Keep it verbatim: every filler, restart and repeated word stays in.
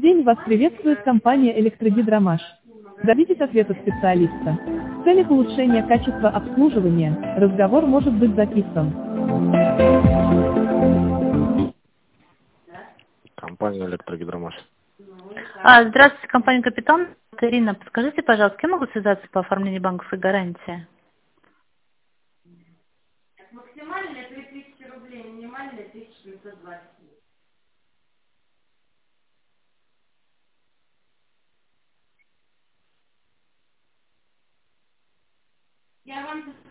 день, вас приветствует компания «Электрогидромаш». Добитесь ответа специалиста. В целях улучшения качества обслуживания, разговор может быть записан. Компания «Электрогидромаш». А, здравствуйте, компания «Капитан». Это Ирина, подскажите, пожалуйста, с кем могу связаться по оформлению банковской гарантии? Максимальная три тысячи рублей, минимальная тысяча девятьсот двадцать. Я вам